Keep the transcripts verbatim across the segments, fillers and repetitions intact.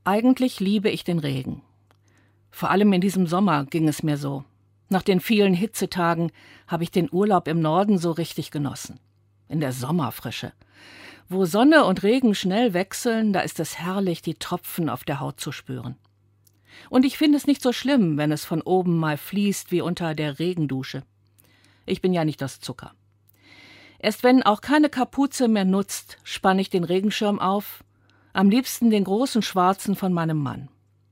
Eigentlich liebe ich den Regen. Vor allem in diesem Sommer ging es mir so. Nach den vielen Hitzetagen habe ich den Urlaub im Norden so richtig genossen. In der Sommerfrische. Wo Sonne und Regen schnell wechseln, da ist es herrlich, die Tropfen auf der Haut zu spüren. Und ich finde es nicht so schlimm, wenn es von oben mal fließt wie unter der Regendusche. Ich bin ja nicht aus Zucker. Erst wenn auch keine Kapuze mehr nutzt, spanne ich den Regenschirm auf, am liebsten den großen schwarzen von meinem Mann.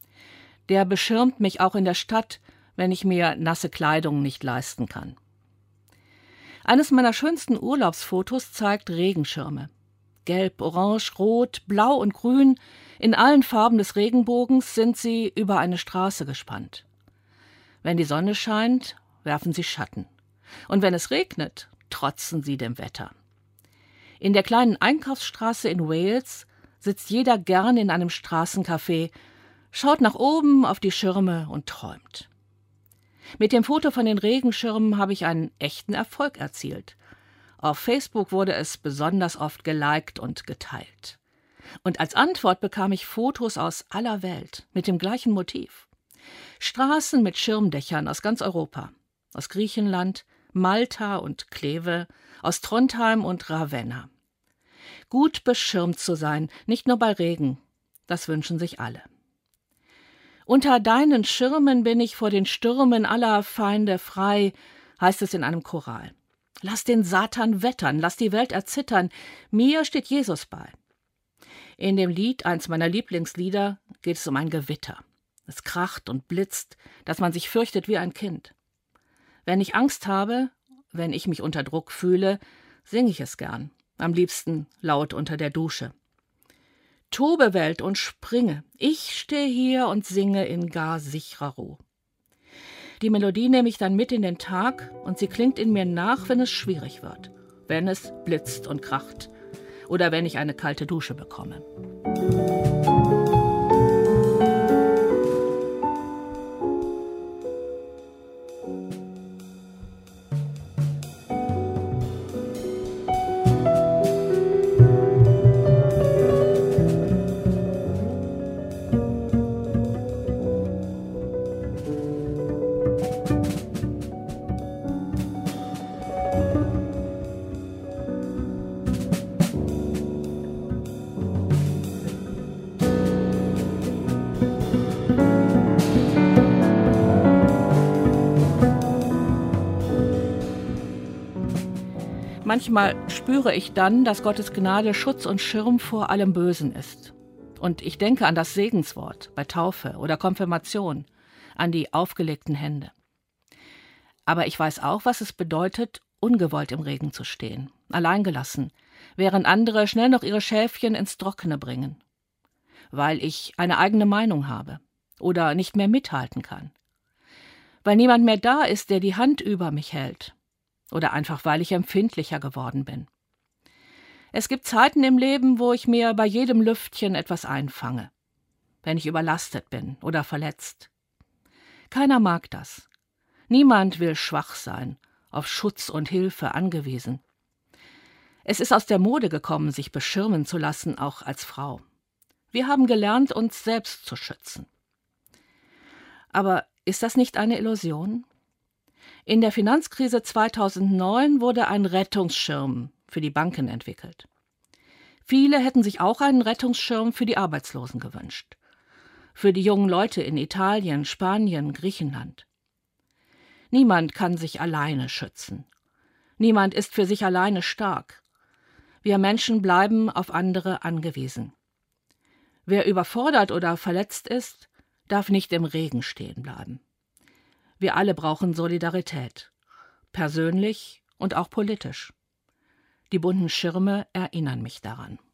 Der beschirmt mich auch in der Stadt, wenn ich mir nasse Kleidung nicht leisten kann. Eines meiner schönsten Urlaubsfotos zeigt Regenschirme. Gelb, orange, rot, blau und grün, in allen Farben des Regenbogens sind sie über eine Straße gespannt. Wenn die Sonne scheint, werfen sie Schatten. Und wenn es regnet, trotzen sie dem Wetter. In der kleinen Einkaufsstraße in Wales sitzt jeder gern in einem Straßencafé, schaut nach oben auf die Schirme und träumt. Mit dem Foto von den Regenschirmen habe ich einen echten Erfolg erzielt. Auf Facebook wurde es besonders oft geliked und geteilt. Und als Antwort bekam ich Fotos aus aller Welt mit dem gleichen Motiv. Straßen mit Schirmdächern aus ganz Europa, aus Griechenland, Malta und Kleve, aus Trondheim und Ravenna. Gut beschirmt zu sein, nicht nur bei Regen, das wünschen sich alle. Unter deinen Schirmen bin ich vor den Stürmen aller Feinde frei, heißt es in einem Choral. Lass den Satan wettern, lass die Welt erzittern, mir steht Jesus bei. In dem Lied, eins meiner Lieblingslieder, geht es um ein Gewitter. Es kracht und blitzt, dass man sich fürchtet wie ein Kind. Wenn ich Angst habe, wenn ich mich unter Druck fühle, singe ich es gern, am liebsten laut unter der Dusche. Tobe Welt und springe, ich stehe hier und singe in gar sicherer Ruhe. Die Melodie nehme ich dann mit in den Tag und sie klingt in mir nach, wenn es schwierig wird, wenn es blitzt und kracht oder wenn ich eine kalte Dusche bekomme. Manchmal spüre ich dann, dass Gottes Gnade Schutz und Schirm vor allem Bösen ist. Und ich denke an das Segenswort bei Taufe oder Konfirmation, an die aufgelegten Hände. Aber ich weiß auch, was es bedeutet, ungewollt im Regen zu stehen, alleingelassen, während andere schnell noch ihre Schäfchen ins Trockene bringen. Weil ich eine eigene Meinung habe oder nicht mehr mithalten kann. Weil niemand mehr da ist, der die Hand über mich hält. Oder einfach, weil ich empfindlicher geworden bin. Es gibt Zeiten im Leben, wo ich mir bei jedem Lüftchen etwas einfange, wenn ich überlastet bin oder verletzt. Keiner mag das. Niemand will schwach sein, auf Schutz und Hilfe angewiesen. Es ist aus der Mode gekommen, sich beschirmen zu lassen, auch als Frau. Wir haben gelernt, uns selbst zu schützen. Aber ist das nicht eine Illusion? In der Finanzkrise zweitausendneun wurde ein Rettungsschirm für die Banken entwickelt. Viele hätten sich auch einen Rettungsschirm für die Arbeitslosen gewünscht. Für die jungen Leute in Italien, Spanien, Griechenland. Niemand kann sich alleine schützen. Niemand ist für sich alleine stark. Wir Menschen bleiben auf andere angewiesen. Wer überfordert oder verletzt ist, darf nicht im Regen stehen bleiben. Wir alle brauchen Solidarität, persönlich und auch politisch. Die bunten Schirme erinnern mich daran.